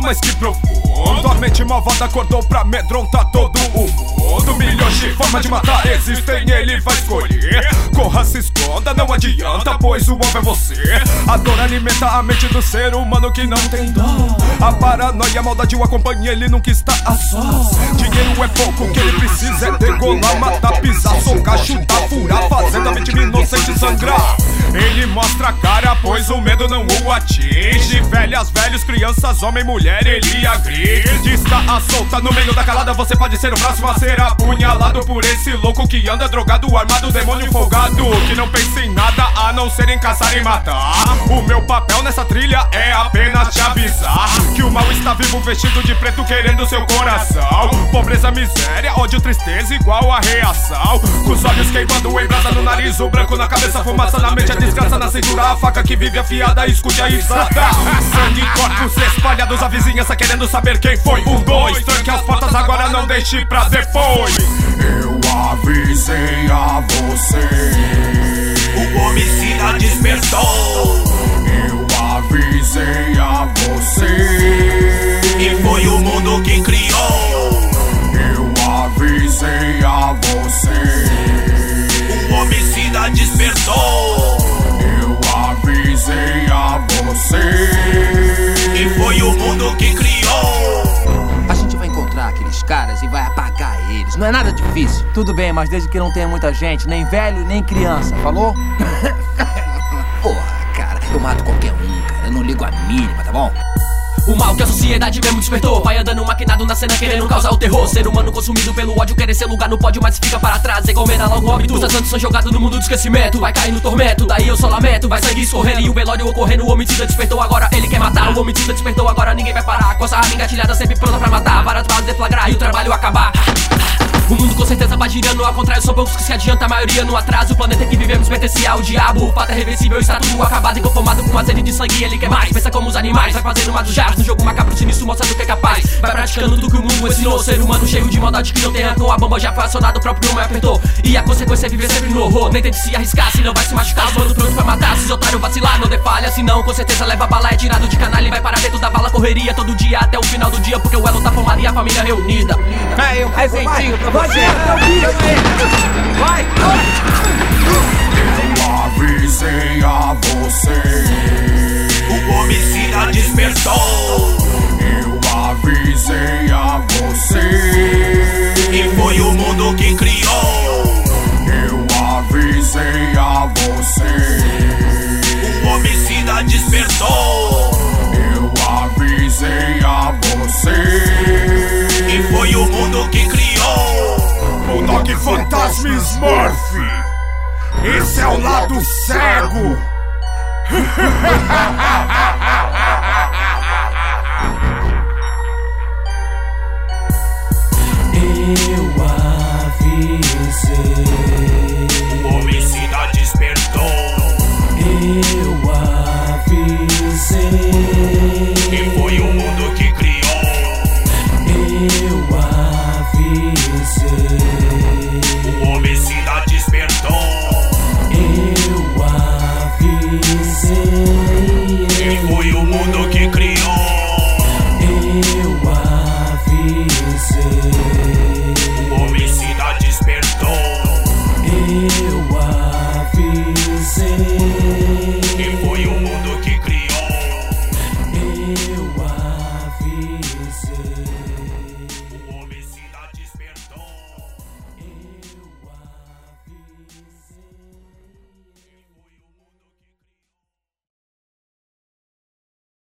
mas que profundo. A mente malvada acordou pra amedrontar todo o mundo. Milhões de formas de matar existem, ele vai escolher. Corra, se esconda, não adianta, pois o alvo é você. A dor alimenta a mente do ser humano que não tem dó. A paranoia, a maldade o acompanha, ele nunca está a sós. Dinheiro é pouco, o que ele precisa é degolar, matar, pisar, socar, chutar, furar, fazendo a vítima inocente sangrar. Ele mostra a cara, pois o medo não o atinge. Velhas, velhos, crianças, homem, mulher, ele agride. Está a solta no meio da calada, você pode ser o próximo a ser apunhalado por esse louco que anda drogado, armado, demônio folgado, que não pensa em nada a não ser em caçar e matar. O meu papel nessa trilha é apenas te avisar que o mal está vivo, vestido de preto, querendo seu coração. Pobreza, miséria, ódio, tristeza, igual a reação. Com os olhos queimando, em brasa no nariz, o branco na cabeça, fumaça na mente, a desgraça na cintura, a faca que vive afiada, escute a risada. Sangue, corpos espalhados, a vizinhança querendo saber quem foi. 1, 2, tranque as portas agora, não deixe pra depois. Eu avisei a você, o homicida despertou. eu avisei a você, E foi o mundo que criou. eu avisei a você, O homicida despertou. eu avisei a você, E foi o mundo que criou. A gente vai encontrar aqueles caras e vai apagar eles. Não é nada difícil. Tudo bem, mas desde que não tenha muita gente, nem velho, nem criança, falou? Porra, cara, eu mato qualquer um, cara. Eu não ligo a mínima, tá bom? O mal que a sociedade mesmo despertou, vai andando maquinado na cena querendo causar o terror. Ser humano consumido pelo ódio, querer ser lugar no pódio, mas fica para trás, encomenda logo óbito. Os santos são jogados no mundo do esquecimento, vai cair no tormento, daí eu só lamento. Vai sangue escorrendo e o velório ocorrendo, o homicida despertou agora, ele quer matar. O homicida despertou agora, ninguém vai parar, com essa arma engatilhada sempre pronta pra matar. Várias balas deflagrar e o trabalho acabar. O mundo com certeza vai girando, ao contrário, são poucos que se adianta, a maioria no atraso. O planeta que vivemos pertence ao diabo, o fato é reversível, está tudo acabado. Inconformado com a sede de sangue, ele quer mais. Pensa como os animais, vai fazendo uma dos jars no jogo macabro sinistro, mostrando o que é capaz. Vai praticando tudo que o mundo ensinou, ser humano cheio de maldade que não tem rancor. A bomba já foi acionada, o próprio nome apertou, e a consequência é viver sempre no horror. Nem tente se arriscar, senão vai se machucar. Mano pronto pra matar, se os otários vacilar, não dê falha. Senão com certeza leva bala, é tirado de canalha e vai para dentro da bala. Correria todo dia até o final do dia, porque o elo tá formado e a família reunida. Aí, um presentinho pra você. Vai! eu avisei a você, O homicida despertou. eu avisei a você, E foi o mundo que criou. eu avisei a você, O homicida despertou. eu avisei a você, E foi o mundo que criou. O Doc Fantasma Smurf, esse é o lado cego. Eu avisei. O homicida despertou. Eu avisei. E foi o mundo que criou. Eu avisei. O homicida despertou. Eu avisei. E foi o mundo que criou. Eu avisei. O homicida despertou. Eu avisei.